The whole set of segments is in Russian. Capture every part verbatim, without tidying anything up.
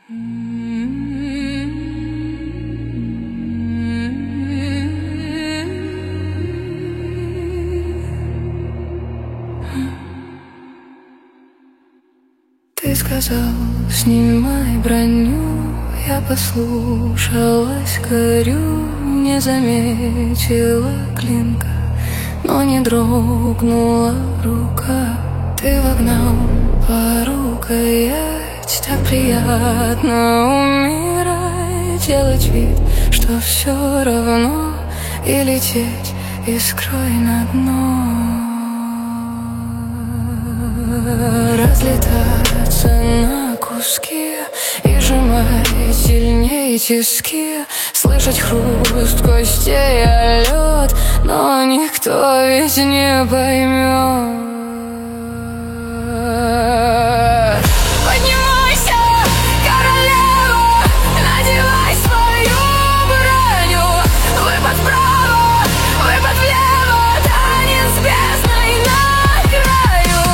Ты сказал, снимай броню, я послушалась, горю. Не заметила клинка, но не дрогнула рука. Ты вогнал по рукоять, так приятно умирать, делать вид, что все равно, и лететь искрой на дно. Разлетаться на куски и сжимать сильнее тиски, слышать хруст костей о лед, но никто ведь не поймет. Поднимайся, королева, надевай свою броню. Выпад вправо, выпад влево, танец с бездной на краю.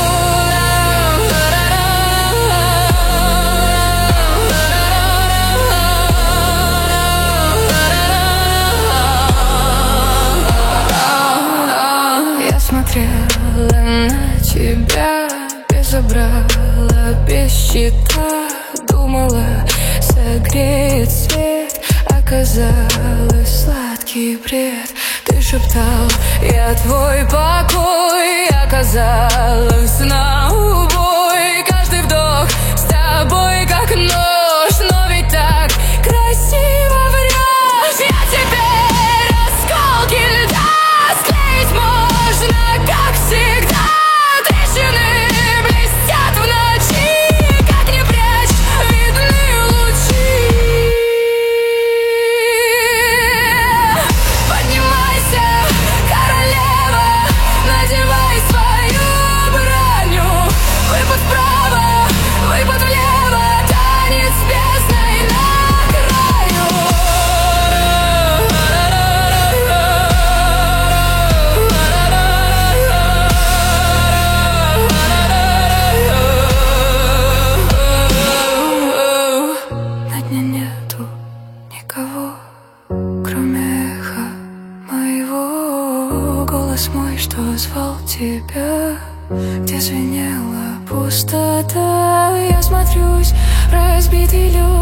Я смотрела на тебя, без забрала, без щита. Думала, согреет свет, оказалось сладкий бред. Ты шептал, я твой покой, оказалось на убой. Каждый вдох с тобой как нож, но ведь так красиво врешь. Я теперь осколки льда склеить можно, как всегда. Трещины блестят в ночи, как не прячь, видны лучи. Поднимайся, королева, надевай свою броню. Выпад вправо, выпад влево, танец с бездной на краю. На дне нету никого, кроме эха моего. Голос мой, что звал тебя, где звенела пустота. Я смотрюсь в разбитый лед.